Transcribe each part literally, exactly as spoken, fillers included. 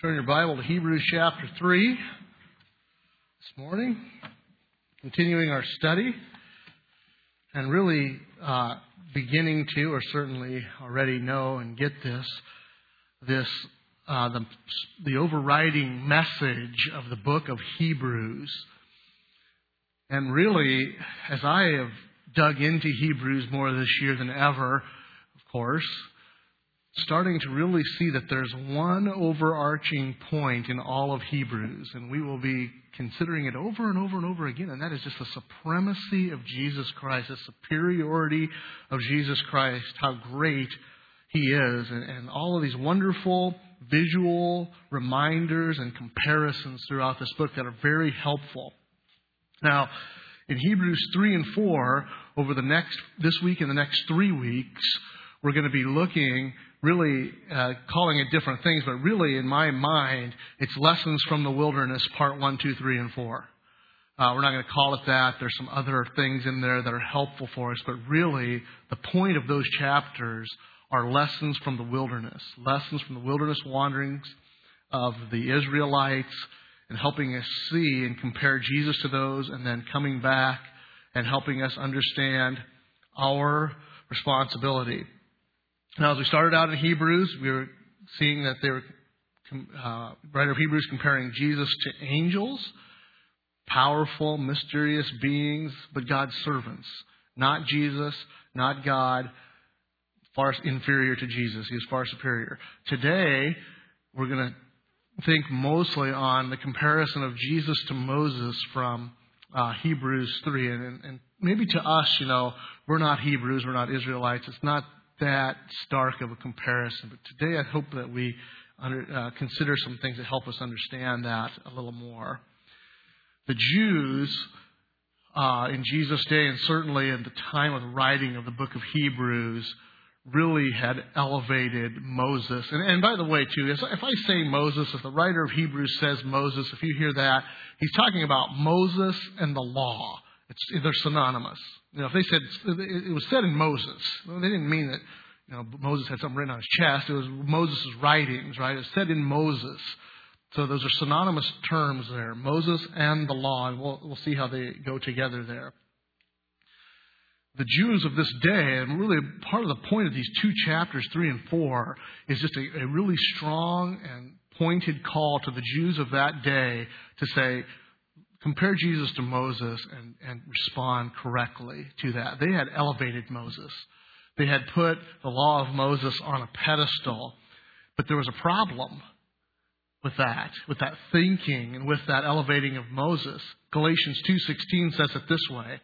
Turn your Bible to Hebrews chapter three this morning, continuing our study, and really uh, beginning to, or certainly already know and get this, this uh, the, the overriding message of the book of Hebrews. And really, as I have dug into Hebrews more this year than ever, of course, starting to really see that there's one overarching point in all of Hebrews, and we will be considering it over and over and over again, and that is just the supremacy of Jesus Christ, the superiority of Jesus Christ, how great He is, and, and all of these wonderful visual reminders and comparisons throughout this book that are very helpful. Now, in Hebrews three and four, over the next this week and the next three weeks, we're going to be looking, really uh, calling it different things, but really in my mind, it's Lessons from the Wilderness, part one, two, three, and four. Uh, we're not going to call it that. There's some other things in there that are helpful for us, but really the point of those chapters are lessons from the wilderness, lessons from the wilderness wanderings of the Israelites, and helping us see and compare Jesus to those, and then coming back and helping us understand our responsibility. Now, as we started out in Hebrews, we were seeing that they were, uh, writer of Hebrews comparing Jesus to angels, powerful, mysterious beings, but God's servants. Not Jesus, not God, far inferior to Jesus. He is far superior. Today, we're going to think mostly on the comparison of Jesus to Moses from uh, Hebrews three. And, and maybe to us, you know, we're not Hebrews, we're not Israelites. It's not that stark of a comparison. But today I hope that we under, uh, consider some things that help us understand that a little more. The Jews uh, in Jesus' day, and certainly at the time of the writing of the book of Hebrews, really had elevated Moses. And, and by the way, too, if I say Moses, if the writer of Hebrews says Moses, if you hear that, he's talking about Moses and the law. It's, they're synonymous. You know, if they said it was said in Moses, well, they didn't mean that, you know, Moses had something written on his chest. It was Moses' writings, right? It was said in Moses. So those are synonymous terms there, Moses and the law, and we'll, we'll see how they go together there. The Jews of this day, and really part of the point of these two chapters, three and four, is just a, a really strong and pointed call to the Jews of that day to say, compare Jesus to Moses and, and respond correctly to that. They had elevated Moses. They had put the law of Moses on a pedestal. But there was a problem with that, with that thinking and with that elevating of Moses. Galatians two sixteen says it this way.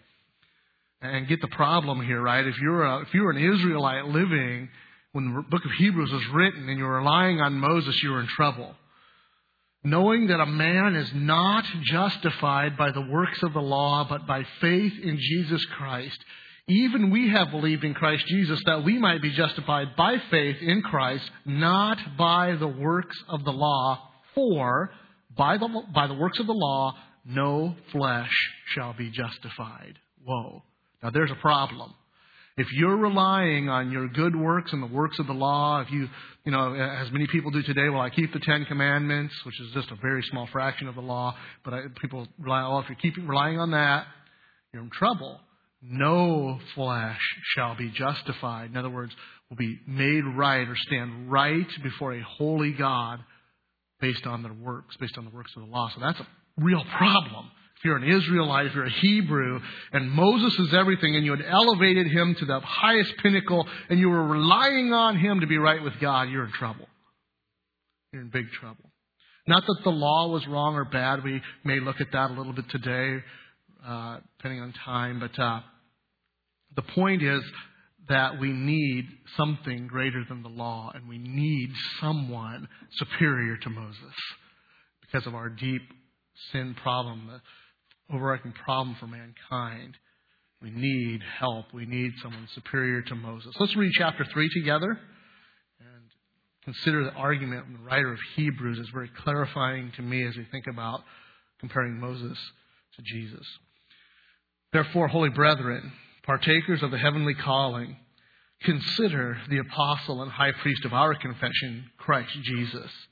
And get the problem here, right? If you're a, if you're an Israelite living when the book of Hebrews was written and you're relying on Moses, you're in trouble. Knowing that a man is not justified by the works of the law, but by faith in Jesus Christ. Even we have believed in Christ Jesus that we might be justified by faith in Christ, not by the works of the law. For by the, by the works of the law, no flesh shall be justified. Whoa. Now there's a problem. If you're relying on your good works and the works of the law, if you, you know, as many people do today, well, I keep the Ten Commandments, which is just a very small fraction of the law, but I, people rely, oh, if you're keeping relying on that, you're in trouble. No flesh shall be justified. In other words, will be made right or stand right before a holy God based on their works, based on the works of the law. So that's a real problem. If you're an Israelite, if you're a Hebrew, and Moses is everything, and you had elevated him to the highest pinnacle, and you were relying on him to be right with God, you're in trouble. You're in big trouble. Not that the law was wrong or bad. We may look at that a little bit today, uh, depending on time. But uh, the point is that we need something greater than the law, and we need someone superior to Moses because of our deep sin problem, the overarching problem for mankind. We need help. We need someone superior to Moses. Let's read chapter three together and consider the argument from the writer of Hebrews is very clarifying to me as we think about comparing Moses to Jesus. Therefore, holy brethren, partakers of the heavenly calling, consider the apostle and high priest of our confession, Christ Jesus,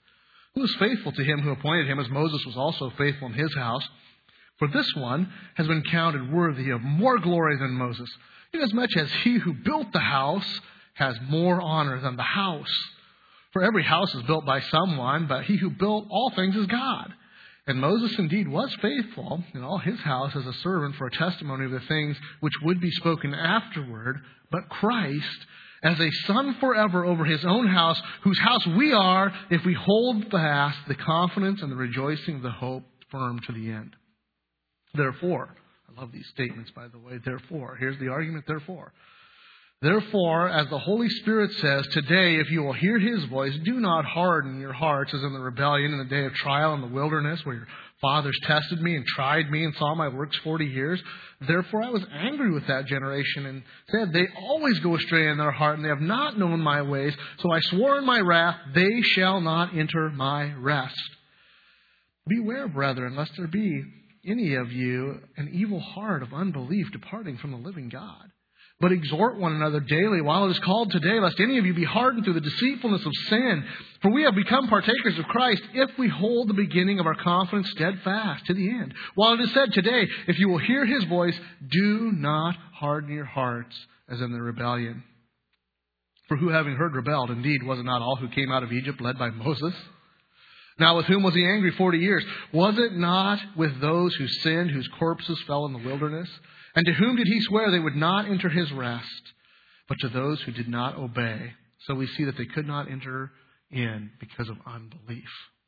who is faithful to him who appointed him, as Moses was also faithful in his house. For this one has been counted worthy of more glory than Moses, inasmuch as he who built the house has more honor than the house. For every house is built by someone, but he who built all things is God. And Moses indeed was faithful in all his house as a servant for a testimony of the things which would be spoken afterward, but Christ as a son forever over his own house, whose house we are if we hold fast the confidence and the rejoicing of the hope firm to the end. Therefore, I love these statements, by the way, therefore, here's the argument, therefore. Therefore, as the Holy Spirit says, today, if you will hear his voice, do not harden your hearts as in the rebellion in the day of trial in the wilderness, where your fathers tested me and tried me and saw my works forty years. Therefore, I was angry with that generation and said, they always go astray in their heart, and they have not known my ways. So I swore in my wrath, they shall not enter my rest. Beware, brethren, lest there be any of you an evil heart of unbelief departing from the living God. But exhort one another daily while it is called today, lest any of you be hardened through the deceitfulness of sin. For we have become partakers of Christ if we hold the beginning of our confidence steadfast to the end. While it is said today, if you will hear his voice, do not harden your hearts as in the rebellion. For who having heard rebelled, indeed, was it not all who came out of Egypt led by Moses? Now with whom was he angry forty years? Was it not with those who sinned, whose corpses fell in the wilderness? And to whom did he swear they would not enter his rest, but to those who did not obey? So we see that they could not enter in because of unbelief.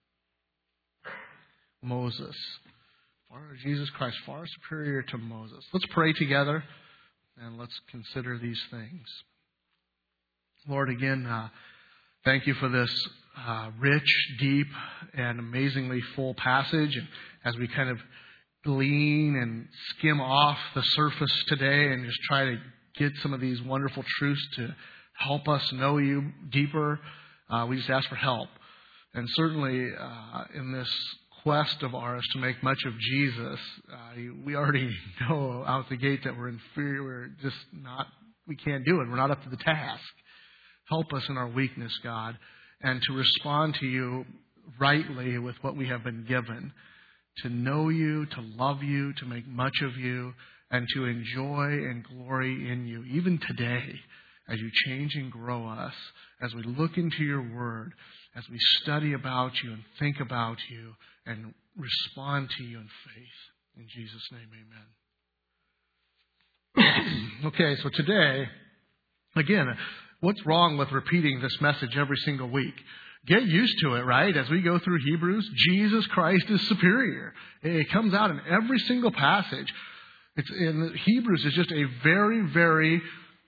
Moses, far Jesus Christ, far superior to Moses. Let's pray together and let's consider these things. Lord, again, uh, thank you for this uh, rich, deep, and amazingly full passage. And as we kind of glean and skim off the surface today and just try to get some of these wonderful truths to help us know you deeper, uh, we just ask for help. And certainly uh, in this quest of ours to make much of Jesus, uh, we already know out the gate that we're inferior. We're just not, we can't do it. We're not up to the task. Help us in our weakness, God, and to respond to you rightly with what we have been given. To know you, to love you, to make much of you, and to enjoy and glory in you, even today, as you change and grow us, as we look into your word, as we study about you and think about you, and respond to you in faith. In Jesus' name, amen. Okay, so today, again, what's wrong with repeating this message every single week? Get used to it, right? As we go through Hebrews, Jesus Christ is superior. It comes out in every single passage. It's in Hebrews is just a very, very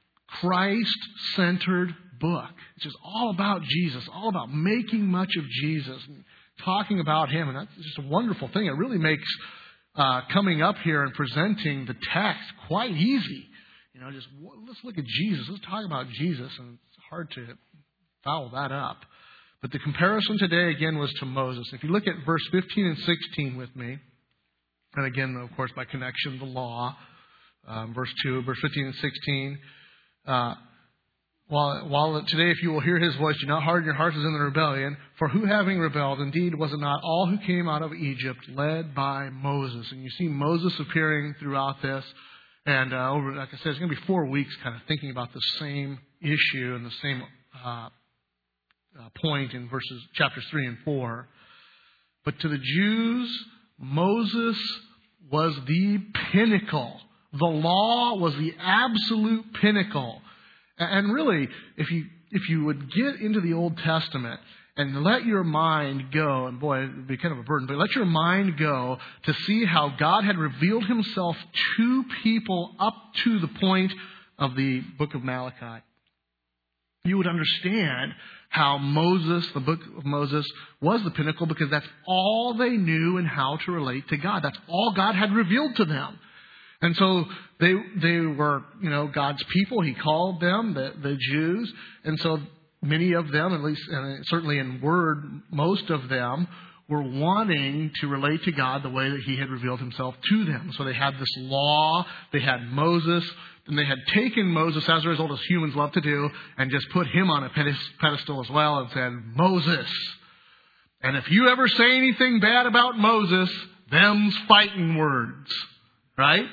Christ-centered book. It's just all about Jesus, all about making much of Jesus and talking about him. And that's just a wonderful thing. It really makes uh, coming up here and presenting the text quite easy. You know, just let's look at Jesus. Let's talk about Jesus. And it's hard to foul that up. But the comparison today, again, was to Moses. If you look at verse fifteen and sixteen with me, and again, of course, by connection, the law, um, verse two, verse fifteen and sixteen, uh, while, while today, if you will hear his voice, do not harden your hearts as in the rebellion, for who having rebelled, indeed, was it not all who came out of Egypt led by Moses? And you see Moses appearing throughout this, and uh, over, like I said, it's going to be four weeks kind of thinking about the same issue and the same uh Uh, point in verses chapters three and four. But to the Jews, Moses was the pinnacle. The law was the absolute pinnacle. And really, if you if you would get into the Old Testament and let your mind go, and boy, it would be kind of a burden, but let your mind go to see how God had revealed himself to people up to the point of the book of Malachi. You would understand how Moses, the book of Moses, was the pinnacle because that's all they knew and how to relate to God. That's all God had revealed to them. And so they they were, you know, God's people. He called them, the, the Jews. And so many of them, at least and certainly in word, most of them, were wanting to relate to God the way that he had revealed himself to them. So they had this law, they had Moses, and they had taken Moses, as a result, as humans love to do, and just put him on a pedestal as well and said, Moses. And if you ever say anything bad about Moses, them's fighting words. Right?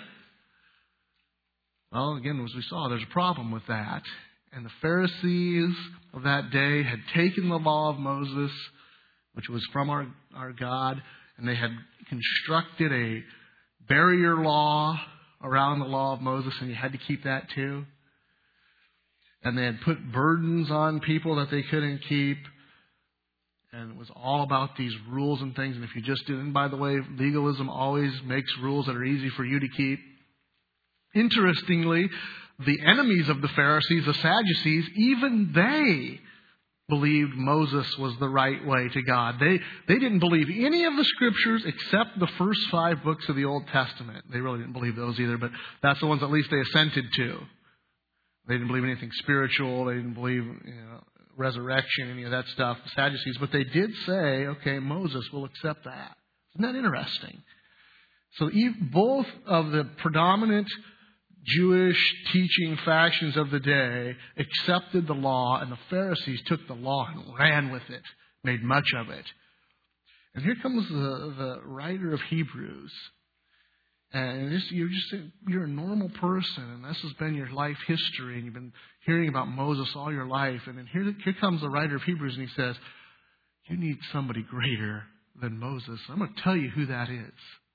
Well, again, as we saw, there's a problem with that. And the Pharisees of that day had taken the law of Moses, which was from our, our God, and they had constructed a barrier law around the law of Moses, and you had to keep that too. And they had put burdens on people that they couldn't keep. And it was all about these rules and things. And if you just did, and by the way, legalism always makes rules that are easy for you to keep. Interestingly, the enemies of the Pharisees, the Sadducees, even they believed Moses was the right way to God. They they didn't believe any of the scriptures except the first five books of the Old Testament. They really didn't believe those either, but that's the ones at least they assented to. They didn't believe anything spiritual. They didn't believe, you know, resurrection, any of that stuff, the Sadducees. But they did say, okay, Moses will accept that. Isn't that interesting? So both of the predominant Jewish teaching factions of the day accepted the law, and the Pharisees took the law and ran with it, made much of it. And here comes the, the writer of Hebrews. And just, you're just you're a normal person, and this has been your life history, and you've been hearing about Moses all your life. And then here, here comes the writer of Hebrews, and he says, you need somebody greater than Moses. I'm going to tell you who that is.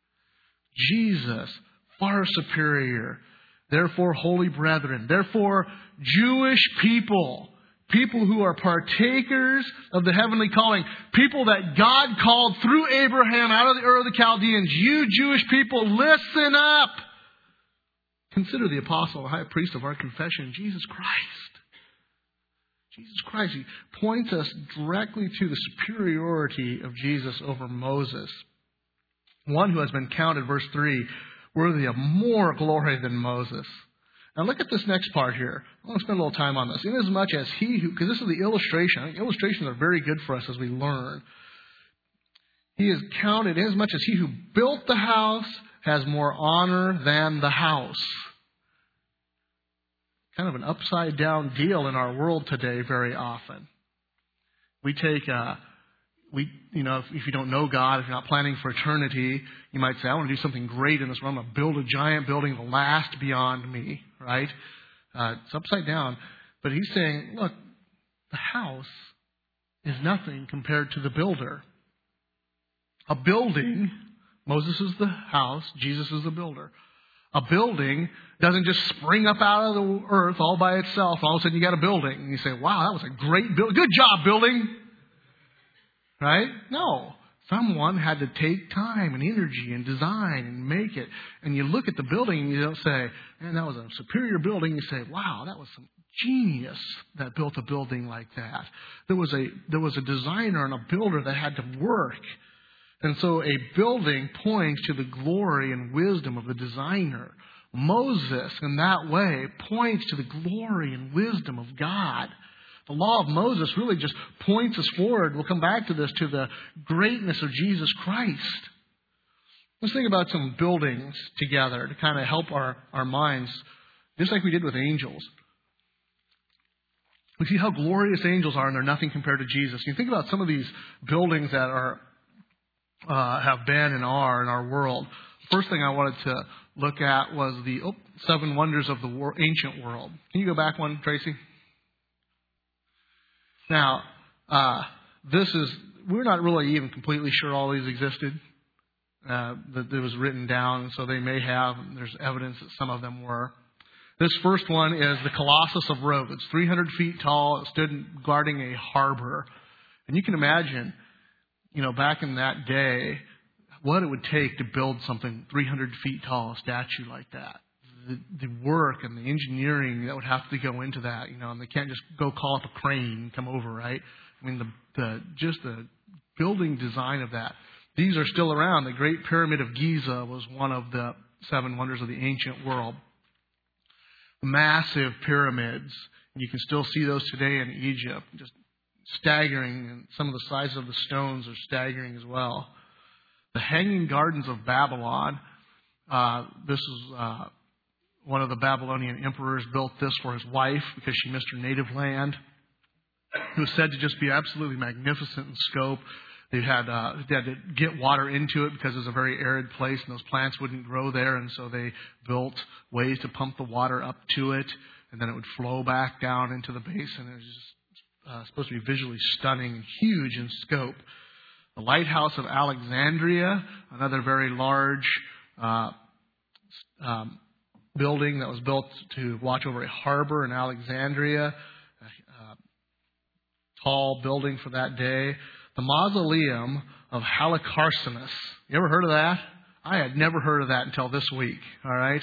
Jesus, far superior. Therefore, holy brethren. Therefore, Jewish people. People who are partakers of the heavenly calling. People that God called through Abraham out of the Ur of the Chaldeans. You Jewish people, listen up. Consider the apostle, the high priest of our confession, Jesus Christ. Jesus Christ. He points us directly to the superiority of Jesus over Moses. One who has been counted, verse three, worthy of more glory than Moses. Now look at this next part here. I want to spend a little time on this. Inasmuch as he who, because this is the illustration. I think illustrations are very good for us as we learn. He is counted inasmuch as he who built the house has more honor than the house. Kind of an upside down deal in our world today very often. We take, uh, we, you know, if, if you don't know God, if you're not planning for eternity, you might say, I want to do something great in this world. I'm going to build a giant building that will last beyond me, right? Uh, it's upside down. But he's saying, look, the house is nothing compared to the builder. A building, Moses is the house, Jesus is the builder. A building doesn't just spring up out of the earth all by itself. All of a sudden you got a building. And you say, wow, that was a great building. Good job, building. Right? No. Someone had to take time and energy and design and make it. And you look at the building and you don't say, man, that was a superior building. You say, wow, that was some genius that built a building like that. There was a, there was a designer and a builder that had to work. And so a building points to the glory and wisdom of the designer. Moses, in that way, points to the glory and wisdom of God. The law of Moses really just points us forward. We'll come back to this, to the greatness of Jesus Christ. Let's think about some buildings together to kind of help our, our minds, just like we did with angels. We see how glorious angels are, and they're nothing compared to Jesus. You think about some of these buildings that are uh, have been and are in our world. First thing I wanted to look at was the oh, seven wonders of the war, ancient world. Can you go back one, Tracy? Now, uh, this is, we're not really even completely sure all these existed, uh, that it was written down, so they may have, there's evidence that some of them were. This first one is the Colossus of Rhodes, three hundred feet tall. It stood guarding a harbor. And you can imagine, you know, back in that day, what it would take to build something three hundred feet tall, a statue like that. The, the work and the engineering that would have to go into that, you know, and they can't just go call up a crane and come over, right? I mean, the, the just the building design of that. These are still around. The Great Pyramid of Giza was one of the seven wonders of the ancient world. Massive pyramids. You can still see those today in Egypt. Just staggering, and some of the sizes of the stones are staggering as well. The Hanging Gardens of Babylon. Uh, this is uh, one of the Babylonian emperors built this for his wife because she missed her native land. It was said to just be absolutely magnificent in scope. They had, uh, they had to get water into it because it was a very arid place and those plants wouldn't grow there. And so they built ways to pump the water up to it, and then it would flow back down into the basin. It was just, uh, supposed to be visually stunning and huge in scope. The Lighthouse of Alexandria, another very large uh, um, building that was built to watch over a harbor in Alexandria, a, a tall building for that day. The Mausoleum of Halicarnassus. You ever heard of that? I had never heard of that until this week. All right.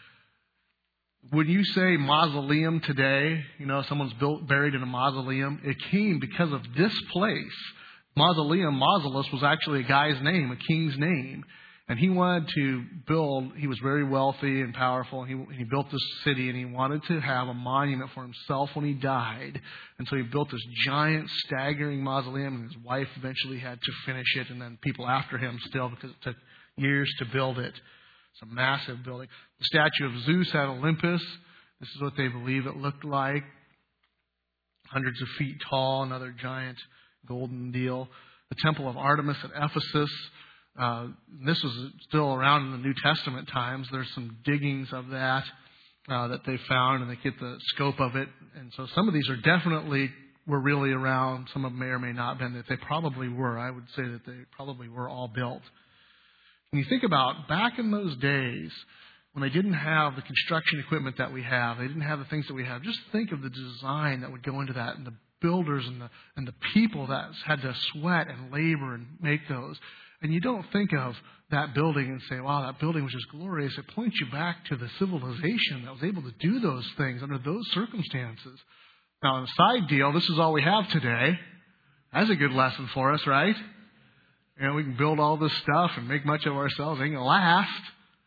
When you say mausoleum today, you know, someone's built, buried in a mausoleum, it came because of this place. Mausoleum, Mausolus, was actually a guy's name, a king's name. And he wanted to build, he was very wealthy and powerful. He, he built this city and he wanted to have a monument for himself when he died. And so he built this giant, staggering mausoleum, and his wife eventually had to finish it, and then people after him still, because it took years to build it. It's a massive building. The statue of Zeus at Olympus, this is what they believe it looked like. Hundreds of feet tall, another giant golden deal. The Temple of Artemis at Ephesus. Uh, this was still around in the New Testament times. There's some diggings of that uh, that they found, and they get the scope of it. And so some of these are definitely were really around. Some of them may or may not have been. That they probably were. I would say that they probably were all built. When you think about back in those days, when they didn't have the construction equipment that we have, they didn't have the things that we have, just think of the design that would go into that, and the builders and the and the people that had to sweat and labor and make those. And you don't think of that building and say, wow, that building was just glorious. It points you back to the civilization that was able to do those things under those circumstances. Now, on a side deal, this is all we have today. That's a good lesson for us, right? You know, we can build all this stuff and make much of ourselves. It ain't going to last.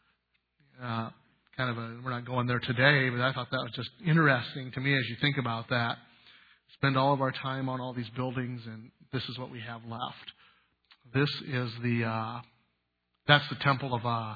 Uh, kind of a, we're not going there today, but I thought that was just interesting to me as you think about that. Spend all of our time on all these buildings, and this is what we have left. This is the, uh, that's the temple of uh, uh,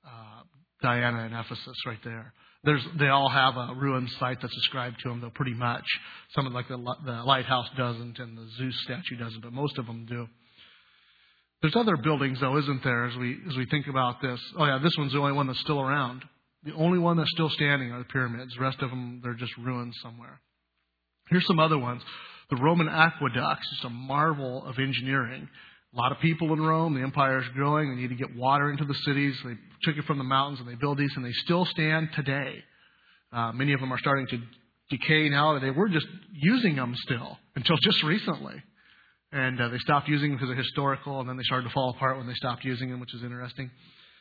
Diana in Ephesus right there. There's, they all have a ruined site that's ascribed to them, though, pretty much. Some of like the, the lighthouse doesn't, and the Zeus statue doesn't, but most of them do. There's other buildings, though, isn't there, as we as we think about this? Oh, yeah, this one's the only one that's still around. The only one that's still standing are the pyramids. The rest of them, they're just ruins somewhere. Here's some other ones. The Roman aqueducts, just a marvel of engineering. A lot of people in Rome. The empire is growing. They need to get water into the cities. They took it from the mountains, and they build these, and they still stand today. Uh, many of them are starting to decay now. They were just using them still until just recently. And uh, they stopped using them because they're historical, and then they started to fall apart when they stopped using them, which is interesting.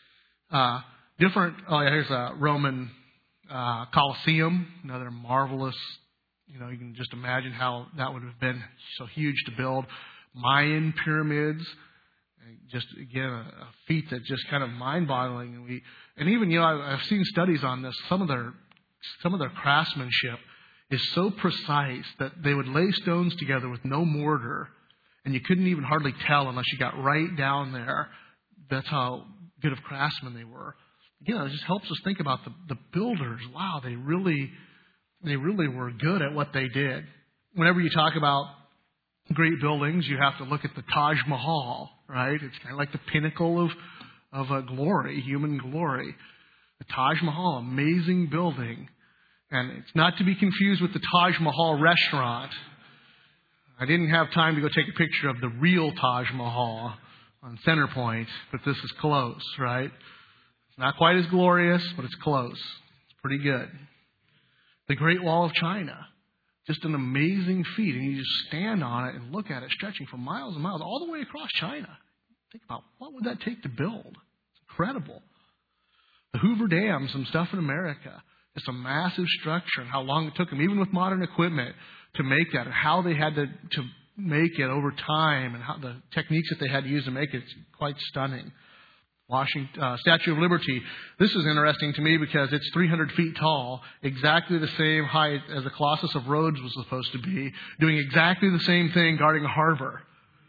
Uh, different, oh yeah, here's a Roman uh, Colosseum, another marvelous, you know, you can just imagine how that would have been so huge to build. Mayan pyramids, just again a, a feat that's just kind of mind-boggling. And we, and even you know, I, I've seen studies on this. Some of their, some of their craftsmanship is so precise that they would lay stones together with no mortar, and you couldn't even hardly tell unless you got right down there. That's how good of craftsmen they were. Again, it just helps us think about the, the builders. Wow, they really, they really were good at what they did. Whenever you talk about great buildings, you have to look at the Taj Mahal, right? It's kind of like the pinnacle of of uh, glory, human glory. The Taj Mahal, amazing building. And it's not to be confused with the Taj Mahal restaurant. I didn't have time to go take a picture of the real Taj Mahal on Center Point, but this is close, right? It's not quite as glorious, but it's close. It's pretty good. The Great Wall of China. Just an amazing feat. And you just stand on it and look at it stretching for miles and miles all the way across China. Think about what would that take to build? It's incredible. The Hoover Dam, some stuff in America. It's a massive structure and how long it took them, even with modern equipment, to make that and how they had to, to make it over time and how the techniques that they had to use to make it. It's quite stunning. Washington, uh, Statue of Liberty. This is interesting to me because it's three hundred feet tall, exactly the same height as the Colossus of Rhodes was supposed to be, doing exactly the same thing, guarding a harbor.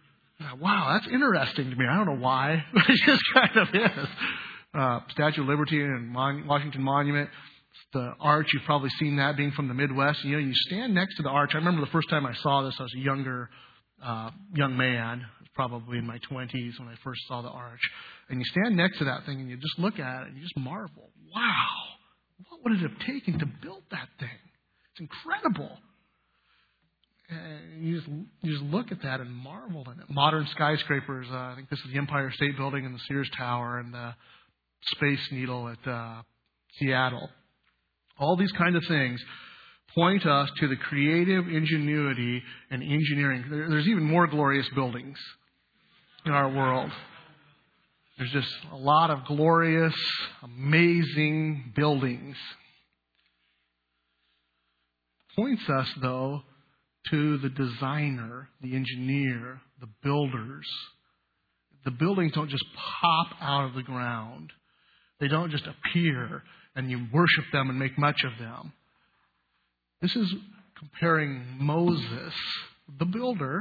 Wow, that's interesting to me. I don't know why, but it just kind of is. Uh, Statue of Liberty and Mon- Washington Monument. The arch, you've probably seen that being from the Midwest. You know, you stand next to the arch. I remember the first time I saw this, I was a younger uh, young man, probably in my twenties when I first saw the arch. And you stand next to that thing and you just look at it and you just marvel. Wow, what would it have taken to build that thing? It's incredible. And you just, you just look at that and marvel at it. Modern skyscrapers, uh, I think this is the Empire State Building and the Sears Tower and the Space Needle at uh, Seattle. All these kind of things point us to the creative ingenuity and engineering. There, there's even more glorious buildings in our world. There's just a lot of glorious, amazing buildings. Points us, though, to the designer, the engineer, the builders. The buildings don't just pop out of the ground. They don't just appear and you worship them and make much of them. This is comparing Moses, the builder,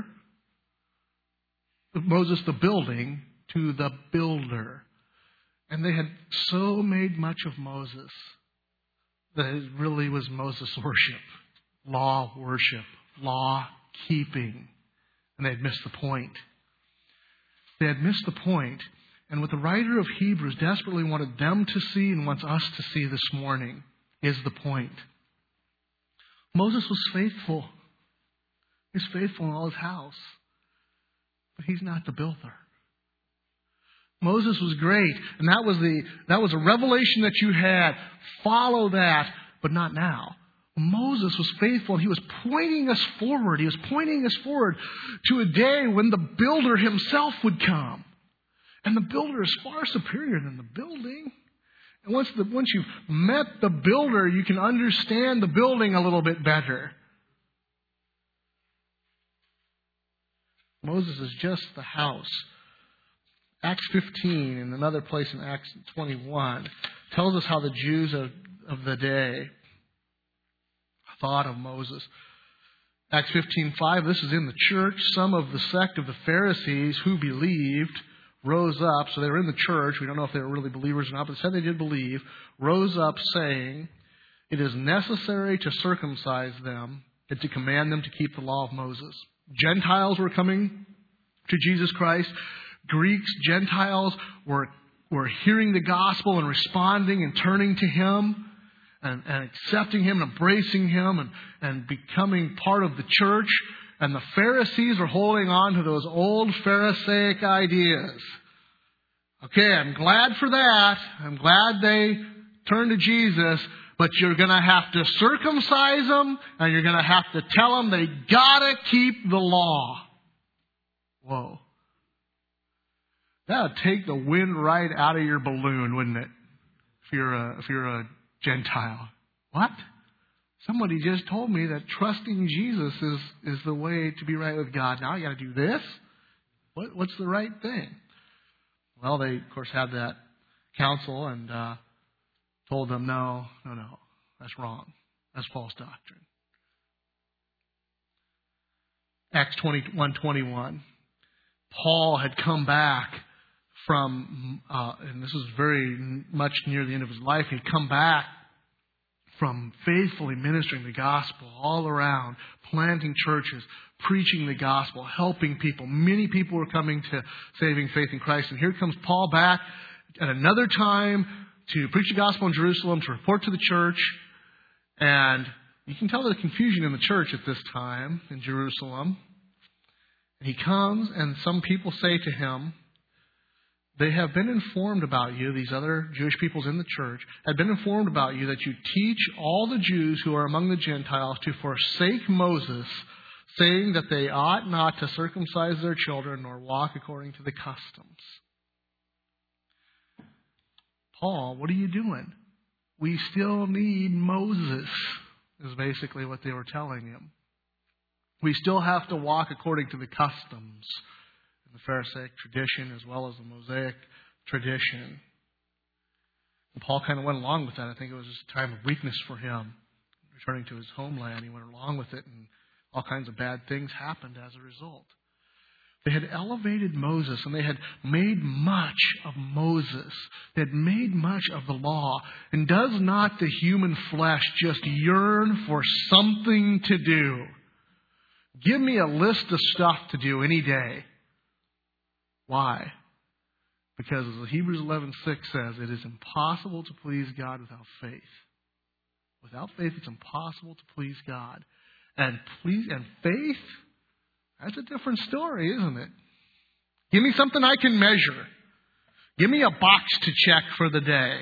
Moses the building, to the builder. And they had so made much of Moses that it really was Moses worship, law worship, law keeping. And they had missed the point. They had missed the point. And what the writer of Hebrews desperately wanted them to see and wants us to see this morning is the point. Moses was faithful. He was faithful in all his house. But he's not the builder. Moses was great, and that was the that was a revelation that you had. Follow that, but not now. Moses was faithful, and he was pointing us forward. He was pointing us forward to a day when the builder himself would come. And the builder is far superior than the building. And once the once you've met the builder, you can understand the building a little bit better. Moses is just the house. Acts fifteen and another place in Acts twenty-one tells us how the Jews of, of the day thought of Moses. Acts fifteen five, this is in the church. Some of the sect of the Pharisees who believed rose up. So they were in the church. We don't know if they were really believers or not, but they said they did believe. Rose up saying, it is necessary to circumcise them and to command them to keep the law of Moses. Gentiles were coming to Jesus Christ. Greeks, Gentiles were, were hearing the gospel and responding and turning to Him and, and accepting Him and embracing Him and, and becoming part of the church. And the Pharisees are holding on to those old Pharisaic ideas. Okay, I'm glad for that. I'm glad they turned to Jesus. But you're going to have to circumcise them. And you're going to have to tell them they got to keep the law. Whoa. That would take the wind right out of your balloon, wouldn't it? If you're a, if you're a Gentile. What? Somebody just told me that trusting Jesus is, is the way to be right with God. Now I got to do this? What, what's the right thing? Well, they, of course, had that council and uh, told them, no, no, no, that's wrong. That's false doctrine. Acts twenty-one twenty-one. Paul had come back from, uh, and this was very much near the end of his life, he'd come back from faithfully ministering the gospel all around, planting churches, preaching the gospel, helping people. Many people were coming to saving faith in Christ. And here comes Paul back at another time to preach the gospel in Jerusalem, to report to the church. And you can tell the confusion in the church at this time in Jerusalem. And he comes and some people say to him, they have been informed about you, these other Jewish peoples in the church, have been informed about you that you teach all the Jews who are among the Gentiles to forsake Moses, saying that they ought not to circumcise their children nor walk according to the customs. Paul, what are you doing? We still need Moses, is basically what they were telling him. We still have to walk according to the customs. The Pharisaic tradition as well as the Mosaic tradition. And Paul kind of went along with that. I think it was just a time of weakness for him. Returning to his homeland, he went along with it, and all kinds of bad things happened as a result. They had elevated Moses, and they had made much of Moses. They had made much of the law. And does not the human flesh just yearn for something to do? Give me a list of stuff to do any day. Why? Because as Hebrews eleven six says, it is impossible to please God without faith. Without faith, it's impossible to please God. And please and faith, that's a different story, isn't it? Give me something I can measure. Give me a box to check for the day.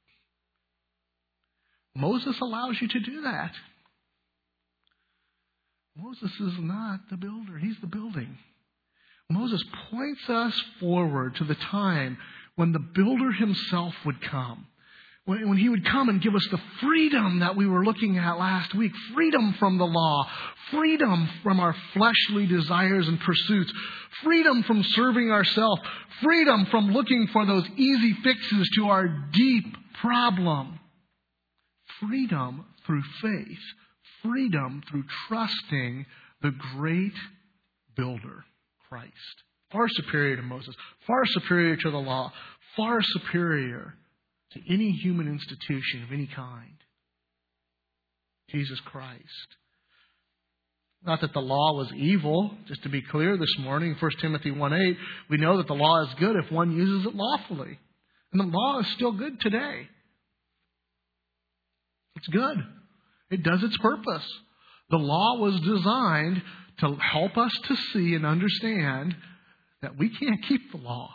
Moses allows you to do that. Moses is not the builder. He's the building. Moses points us forward to the time when the builder himself would come. When, when he would come and give us the freedom that we were looking at last week. Freedom from the law. Freedom from our fleshly desires and pursuits. Freedom from serving ourselves. Freedom from looking for those easy fixes to our deep problem. Freedom through faith. Freedom through trusting the great builder, Christ. Far superior to Moses. Far superior to the law. Far superior to any human institution of any kind. Jesus Christ. Not that the law was evil. Just to be clear this morning, First Timothy one eight, we know that the law is good if one uses it lawfully. And the law is still good today. It's good. It does its purpose. The law was designed to help us to see and understand that we can't keep the law.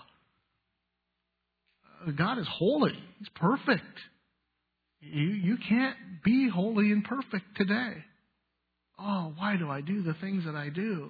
God is holy. He's perfect. You, you can't be holy and perfect today. Oh, why do I do the things that I do?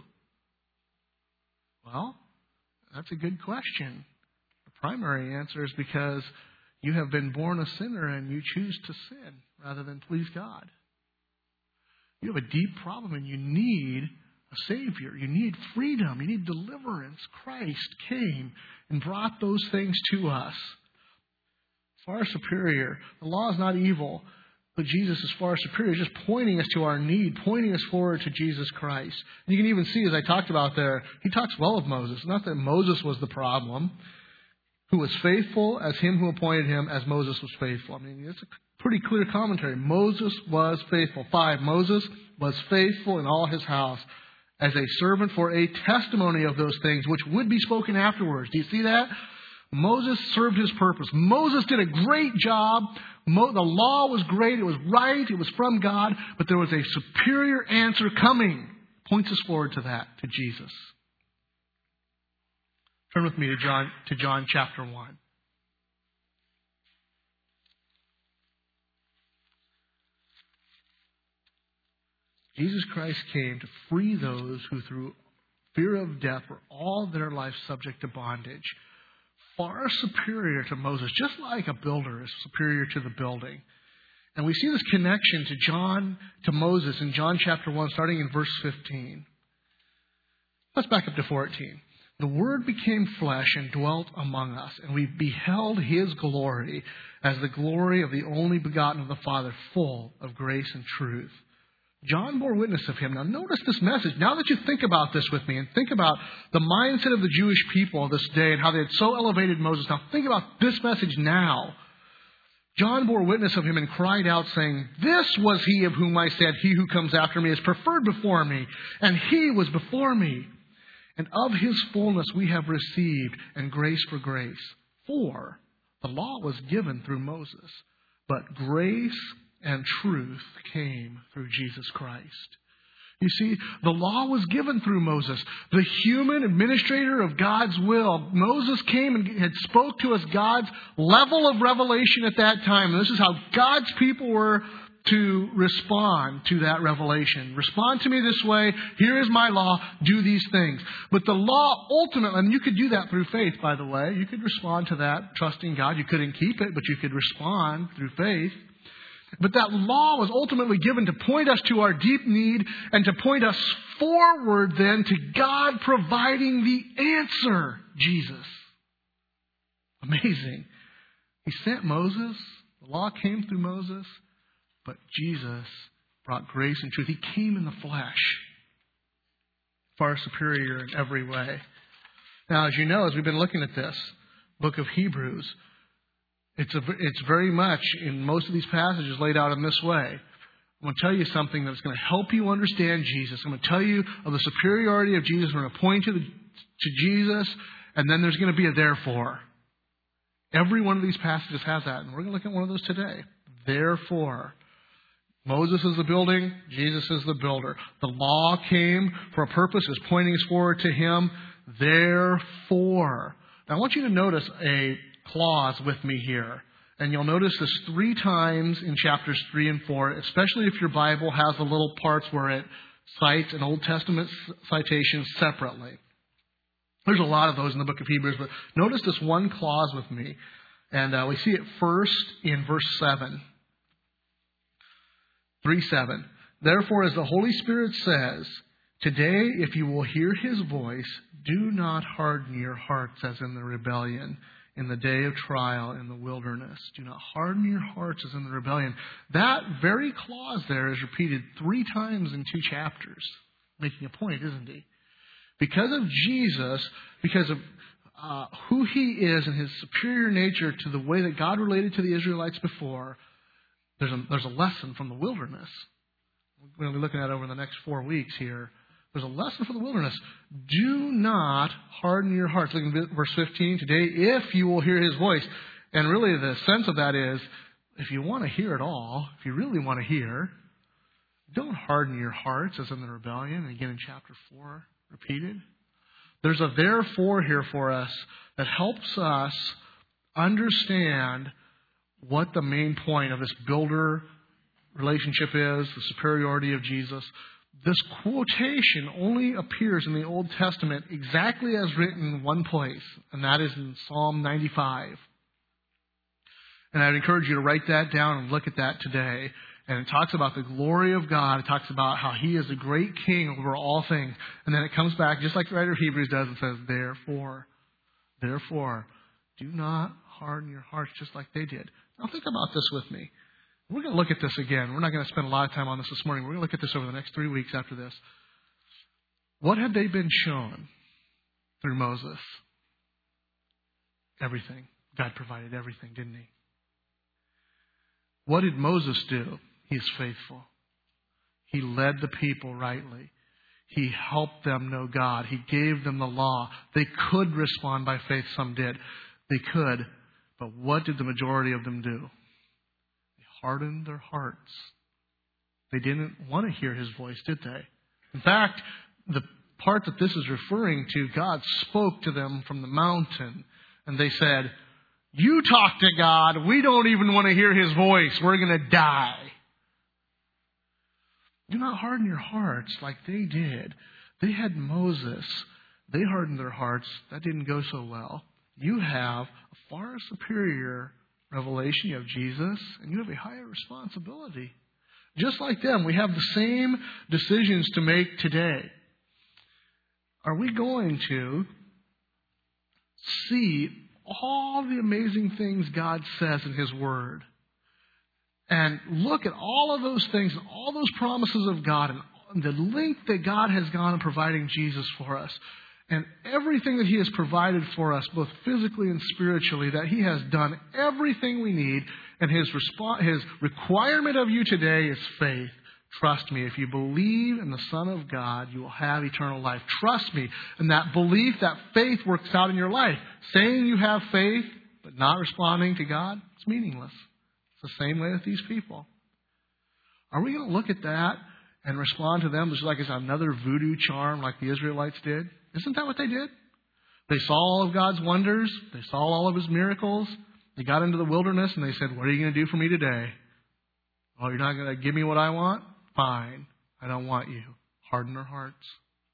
Well, that's a good question. The primary answer is because you have been born a sinner and you choose to sin rather than please God. You have a deep problem and you need a Savior. You need freedom. You need deliverance. Christ came and brought those things to us. Far superior. The law is not evil, but Jesus is far superior. Just pointing us to our need, pointing us forward to Jesus Christ. And you can even see, as I talked about there, he talks well of Moses. Not that Moses was the problem, who was faithful as him who appointed him, as Moses was faithful. I mean, it's a pretty clear commentary. Moses was faithful. Five, Moses was faithful in all his house as a servant for a testimony of those things which would be spoken afterwards. Do you see that? Moses served his purpose. Moses did a great job. Mo- the law was great. It was right. It was from God. But there was a superior answer coming. Points us forward to that, to Jesus. Turn with me to John, to John chapter one. Jesus Christ came to free those who through fear of death were all their life subject to bondage. Far superior to Moses, just like a builder is superior to the building. And we see this connection to John, to Moses in John chapter one, starting in verse fifteen. Let's back up to fourteen. The Word became flesh and dwelt among us, and we beheld His glory as the glory of the only begotten of the Father, full of grace and truth. John bore witness of him. Now notice this message. Now that you think about this with me and think about the mindset of the Jewish people of this day and how they had so elevated Moses. Now think about this message now. John bore witness of him and cried out saying, "This was he of whom I said, he who comes after me is preferred before me, and he was before me. And of his fullness we have received, and grace for grace. For the law was given through Moses, but grace and truth came through Jesus Christ." You see, the law was given through Moses, the human administrator of God's will. Moses came and had spoke to us God's level of revelation at that time. And this is how God's people were to respond to that revelation. Respond to me this way. Here is my law. Do these things. But the law ultimately, and you could do that through faith, by the way. You could respond to that trusting God. You couldn't keep it, but you could respond through faith. But that law was ultimately given to point us to our deep need and to point us forward then to God providing the answer, Jesus. Amazing. He sent Moses. The law came through Moses. But Jesus brought grace and truth. He came in the flesh. Far superior in every way. Now, as you know, as we've been looking at this book of Hebrews, It's a, it's very much, in most of these passages, laid out in this way. I'm going to tell you something that's going to help you understand Jesus. I'm going to tell you of the superiority of Jesus. I'm going to point to, the, to Jesus and then there's going to be a therefore. Every one of these passages has that, and we're going to look at one of those today. Therefore. Moses is the building, Jesus is the builder. The law came for a purpose, is pointing us forward to Him. Therefore. Now I want you to notice a clause with me here. And you'll notice this three times in chapters three and four, especially if your Bible has the little parts where it cites an Old Testament citation separately. There's a lot of those in the book of Hebrews, but notice this one clause with me. And uh, we see it first in verse seven. three seven. Therefore, as the Holy Spirit says, today, if you will hear His voice, do not harden your hearts as in the rebellion, in the day of trial in the wilderness. Do not harden your hearts as in the rebellion. That very clause there is repeated three times in two chapters, making a point, isn't he? Because of Jesus, because of uh, who He is and His superior nature to the way that God related to the Israelites before, there's a, there's a lesson from the wilderness. We're going to be looking at it over the next four weeks here. There's a lesson for the wilderness. Do not harden your hearts. Look at verse fifteen. Today, if you will hear His voice. And really the sense of that is, if you want to hear it all, if you really want to hear, don't harden your hearts as in the rebellion. And again in chapter four, repeated. There's a therefore here for us that helps us understand what the main point of this builder relationship is, the superiority of Jesus. This quotation only appears in the Old Testament exactly as written in one place, and that is in Psalm ninety-five. And I'd encourage you to write that down and look at that today. And it talks about the glory of God. It talks about how He is a great King over all things. And then it comes back, just like the writer of Hebrews does, and says, therefore, therefore, do not harden your hearts just like they did. Now think about this with me. We're going to look at this again. We're not going to spend a lot of time on this this morning. We're going to look at this over the next three weeks after this. What had they been shown through Moses? Everything. God provided everything, didn't He? What did Moses do? He's faithful. He led the people rightly. He helped them know God. He gave them the law. They could respond by faith. Some did. They could. But what did the majority of them do? They hardened their hearts. They didn't want to hear His voice, did they? In fact, the part that this is referring to, God spoke to them from the mountain. And they said, you talk to God. We don't even want to hear His voice. We're going to die. Do not harden your hearts like they did. They had Moses. They hardened their hearts. That didn't go so well. You have a far superior revelation. You have Jesus, and you have a higher responsibility. Just like them, we have the same decisions to make today. Are we going to see all the amazing things God says in His Word and look at all of those things, all those promises of God, and the length that God has gone in providing Jesus for us, and everything that He has provided for us, both physically and spiritually, that He has done everything we need, and His resp- His requirement of you today is faith. Trust me, if you believe in the Son of God, you will have eternal life. Trust me, and that belief, that faith works out in your life. Saying you have faith, but not responding to God, it's meaningless. It's the same way with these people. Are we going to look at that and respond to them just like it's another voodoo charm like the Israelites did? Isn't that what they did? They saw all of God's wonders. They saw all of His miracles. They got into the wilderness and they said, what are you going to do for me today? Oh, you're not going to give me what I want? Fine. I don't want you. Harden their hearts.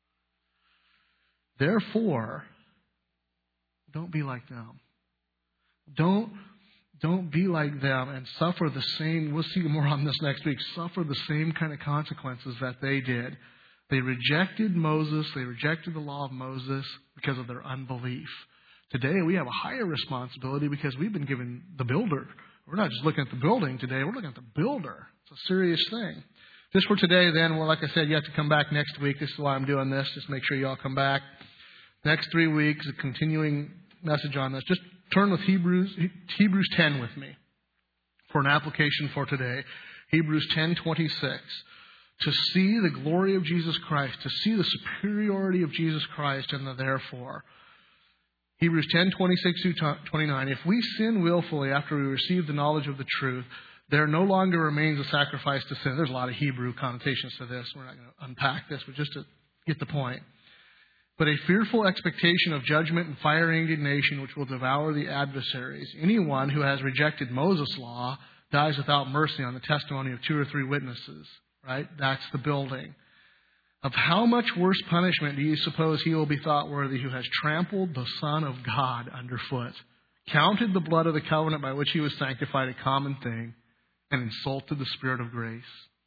Therefore, don't be like them. Don't, don't be like them and suffer the same, we'll see more on this next week, suffer the same kind of consequences that they did. They rejected Moses. They rejected the law of Moses because of their unbelief. Today, we have a higher responsibility because we've been given the builder. We're not just looking at the building today. We're looking at the builder. It's a serious thing. Just for today, then, well, like I said, you have to come back next week. This is why I'm doing this. Just make sure you all come back. Next three weeks, a continuing message on this. Just turn with Hebrews Hebrews ten with me for an application for today. Hebrews ten twenty-six. To see the glory of Jesus Christ, to see the superiority of Jesus Christ and the therefore. Hebrews ten, twenty-six through twenty-nine. If we sin willfully after we receive the knowledge of the truth, there no longer remains a sacrifice to sin. There's a lot of Hebrew connotations to this. We're not going to unpack this, but just to get the point. But a fearful expectation of judgment and fiery indignation which will devour the adversaries. Anyone who has rejected Moses' law dies without mercy on the testimony of two or three witnesses. Right? That's the building. Of how much worse punishment do you suppose he will be thought worthy who has trampled the Son of God underfoot, counted the blood of the covenant by which he was sanctified a common thing, and insulted the Spirit of grace?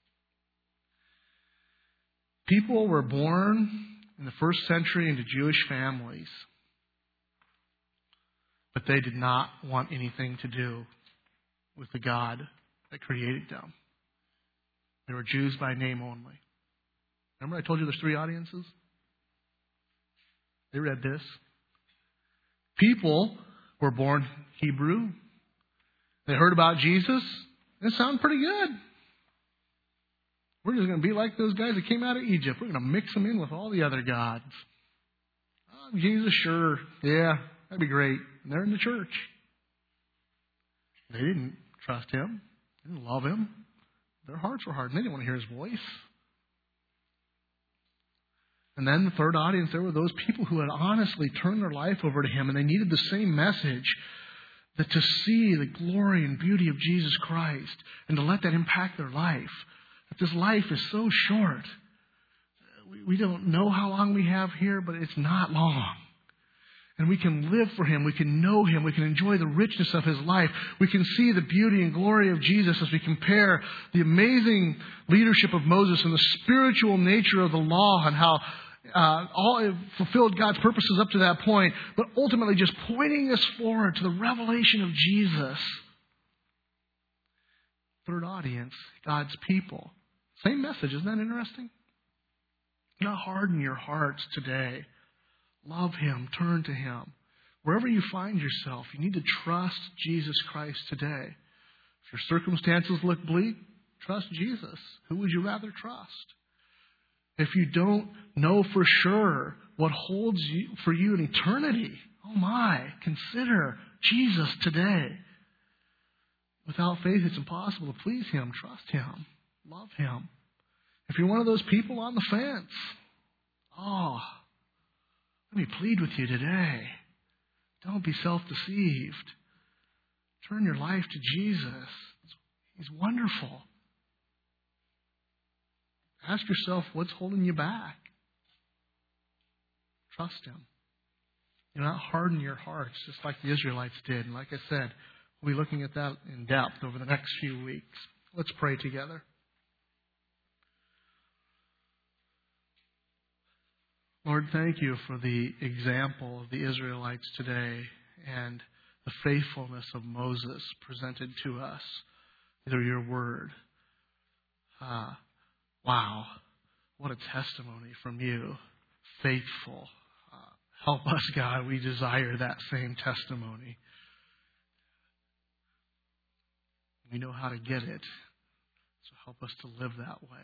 People were born in the first century into Jewish families, but they did not want anything to do with the God that created them. They were Jews by name only. Remember I told you there's three audiences? They read this. People were born Hebrew. They heard about Jesus. It sounded pretty good. We're just going to be like those guys that came out of Egypt. We're going to mix them in with all the other gods. Oh, Jesus, sure. Yeah, that'd be great. And they're in the church. They didn't trust Him. They didn't love Him. Their hearts were hardened. They didn't want to hear His voice. And then the third audience, there were those people who had honestly turned their life over to Him, and they needed the same message, that to see the glory and beauty of Jesus Christ and to let that impact their life. That this life is so short. We, we don't know how long we have here, but it's not long. And we can live for Him. We can know Him. We can enjoy the richness of His life. We can see the beauty and glory of Jesus as we compare the amazing leadership of Moses and the spiritual nature of the law and how uh, all it fulfilled God's purposes up to that point, but ultimately just pointing us forward to the revelation of Jesus. Third audience, God's people. Same message. Isn't that interesting? Do not harden your hearts today. Love Him. Turn to Him. Wherever you find yourself, you need to trust Jesus Christ today. If your circumstances look bleak, trust Jesus. Who would you rather trust? If you don't know for sure what holds you, for you in eternity, oh my, consider Jesus today. Without faith, it's impossible to please Him. Trust Him. Love Him. If you're one of those people on the fence, oh, let me plead with you today. Don't be self-deceived. Turn your life to Jesus. He's wonderful. Ask yourself, what's holding you back? Trust Him. Do not harden your hearts, just like the Israelites did. And like I said, we'll be looking at that in depth over the next few weeks. Let's pray together. Lord, thank You for the example of the Israelites today and the faithfulness of Moses presented to us through Your word. Uh, wow, what a testimony from You. Faithful. Uh, help us, God. We desire that same testimony. We know how to get it, so help us to live that way.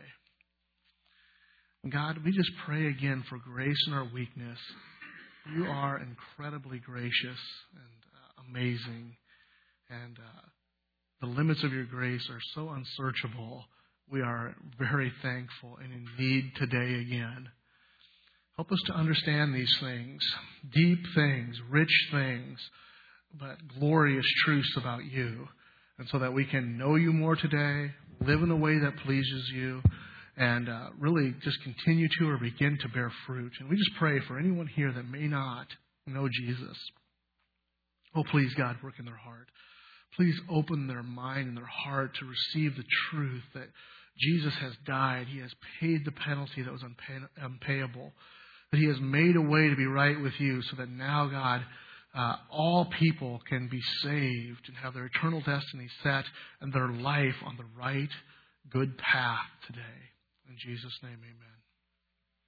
God, we just pray again for grace in our weakness. You are incredibly gracious and uh, amazing. And uh, the limits of Your grace are so unsearchable. We are very thankful and in need today again. Help us to understand these things, deep things, rich things, but glorious truths about You. And so that we can know You more today, live in a way that pleases You, and uh, really just continue to or begin to bear fruit. And we just pray for anyone here that may not know Jesus. Oh, please, God, work in their heart. Please open their mind and their heart to receive the truth that Jesus has died. He has paid the penalty that was unpay- unpayable. That He has made a way to be right with You so that now, God, uh, all people can be saved and have their eternal destiny set and their life on the right, good path today. In Jesus' name, amen.